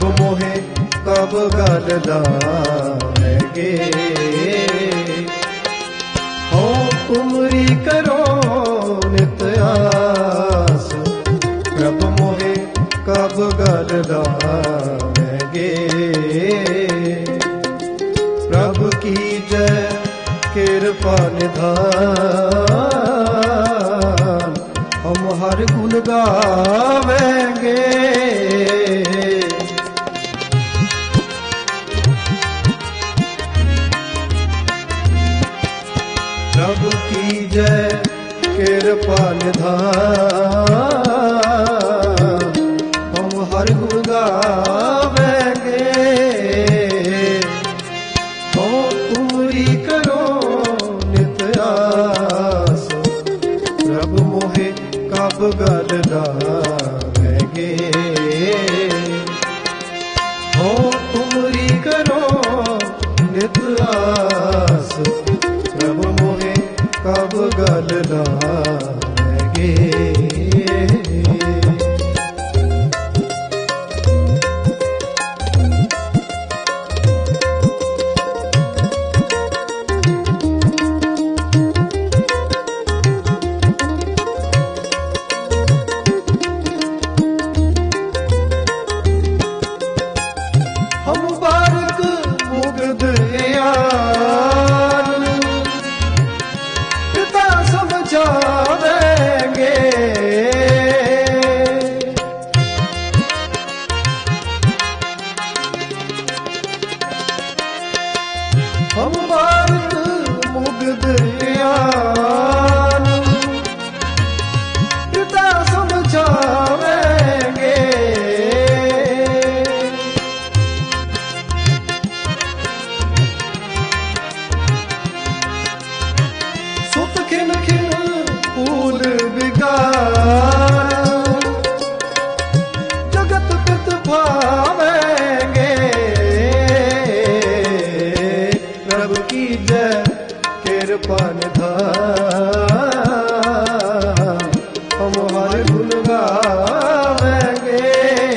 प्रभु मोहे कब गल लाएंगे। हो तुमरी करो नित आस, प्रभु मोहे कब गल लाएंगे। प्रभु की जय कृपा निधान, हम हर गुण गावेंगे। प्रभु की जय कृपा निधान, हम हर गुण गावेंगे। हो तुमरी करो नित आस, प्रभु मोहे कब गल लाएंगे। हो तुमरी करो नित आस, प्रभु मोहे कब गल लाएंगे। हम भारत मुग्ध यान, पिता समझावेंगे। सुत खिन खिन फूल बिगार, जगत पित भावेंगे। प्रभु की जय कृपा निधान, हम हर गुण गावेंगे।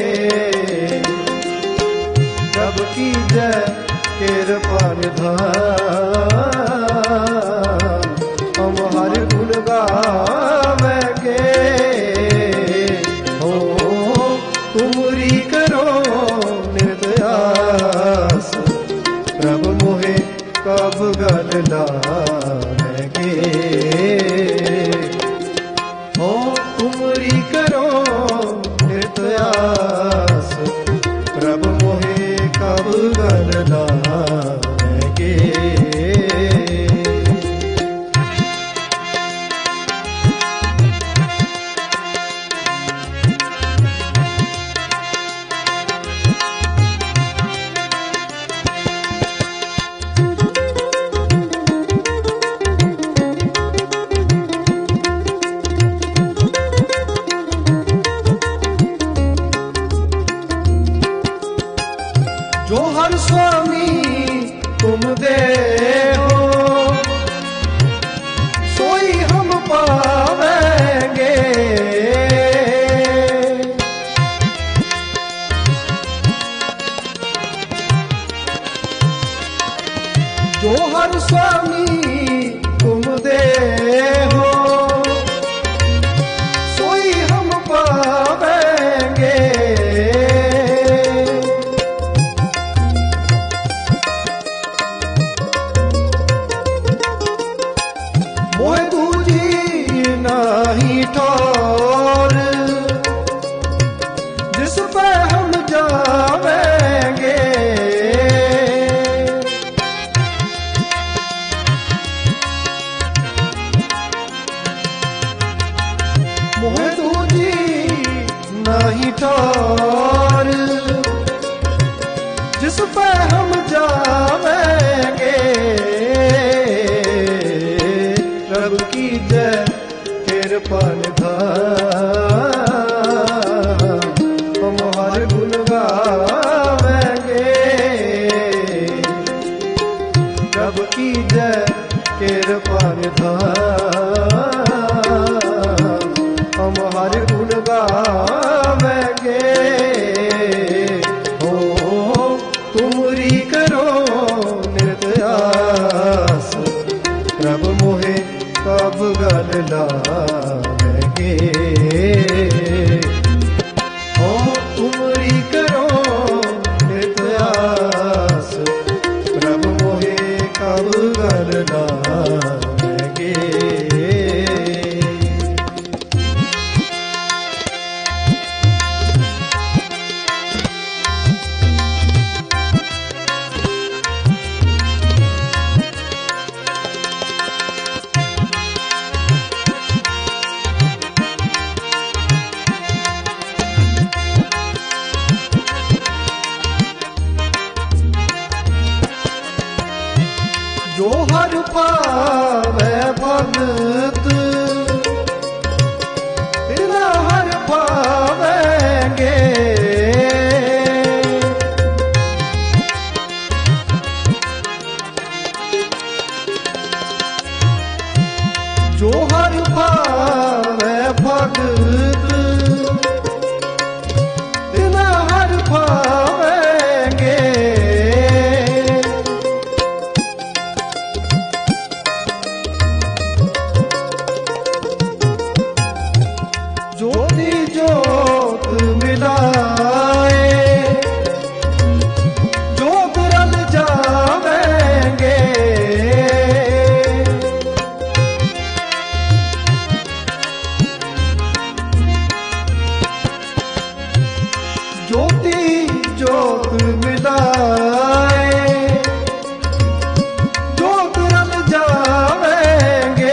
प्रभु की जय कृपा निधान, हम हर गुण गावेंगे। हो तुमरी करो नित आस, प्रभु मोहे कब गल लाएंगे। हो तुमरी करो नित आस, प्रभु मोहे कब गल लाएंगे। जो हर स्वामी तुम दे हो, सोई हम पावेंगे। जो हर स्वामी तुम दे हो, सोई हम पावेंगे। मोह दूजी नहीं ठोर, जिस पे हम जावेंगे। जो हर पावे भगत तिना हर पावेंगे। जो हर पावे भगत तिना हर पावेंगे। ज्योति ज्योत मिलाए जोत रल जावेंगे। ज्योति ज्योत मिलाए जोत रल जावेंगे।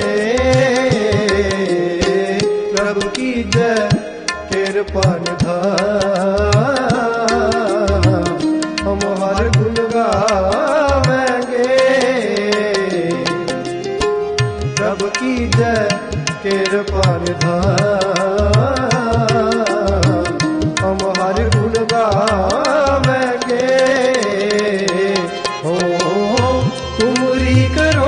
प्रभु की जय कृपा निधान हम हर गुण गावेंगे। प्रभु की जय कृपा निधान हम हर गुण गावेंगे। हो तुमरी करो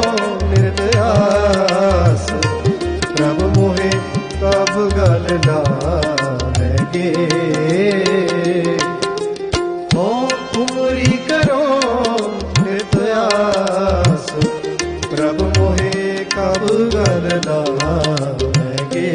निर्दयास प्रभु मोहे कब गल लावेंगे। हो तुमरी करो निर्दयास प्रभु मोहे कब गल लावेंगे।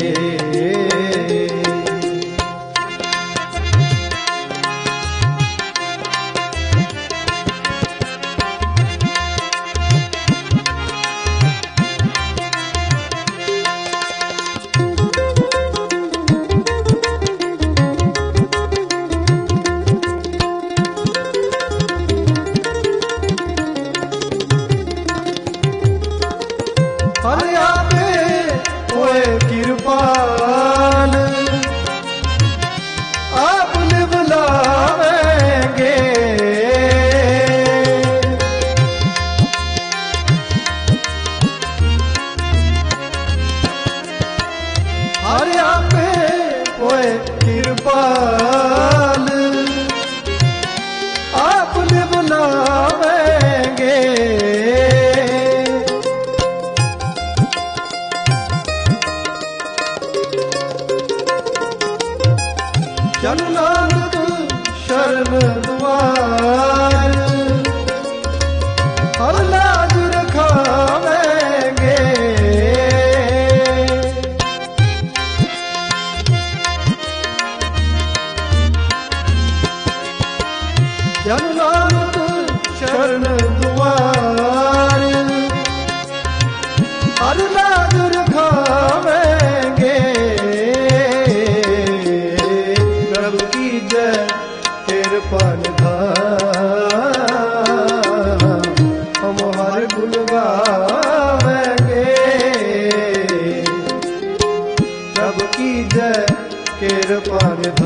हर आवे ओए कृपाल आपने बुलावेंगे। हर आवे ओए कृपाल आपने बुलावेंगे। जन नानक शरण द्वार हर लाज रखावेंगे। जन नानक शरण द्वार हर लाज रखावेंगे। प्रभु की जय कृपा निधान हम हर गुण गावेंगे। प्रभु की जय कृपा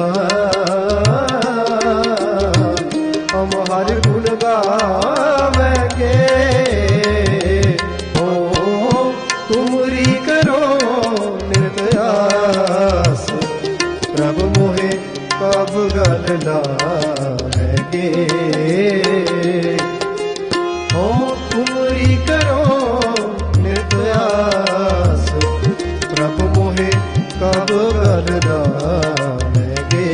निधान हम हर गुण गावेंगे। हो तुमरी करो निर्दयास प्रभु मोहे कब गल लावेंगे। हो तुमरी करो निर्दयास प्रभु मोहे कब गल लावेंगे।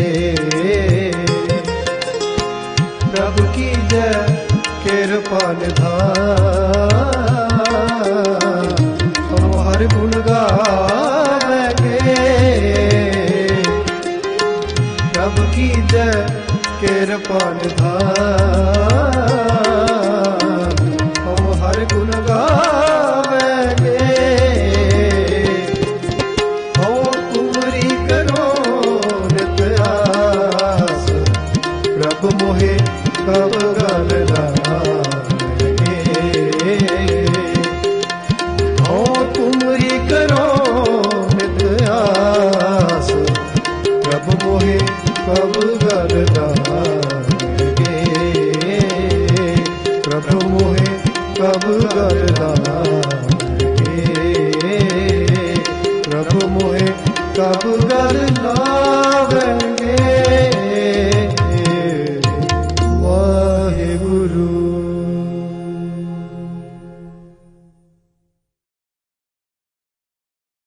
प्रभु की जय कृपा निधान हम हर गुण गावेंगे। प्रभु की जय कृपा निधान हम हर गुण गावेंगे। हो तुमरी करो नित्यास प्रभु मोहे कब गल लावेंगे। हो तुमरी करो नित्यास प्रभु मोहे कब गल लावेंगे। प्रभु मोहे ਕਬ ਗਲ ਲਾਵੇ, ਪ੍ਰਭ ਮੋਹਿ ਕਬ ਗਲ ਲਾਵੇ।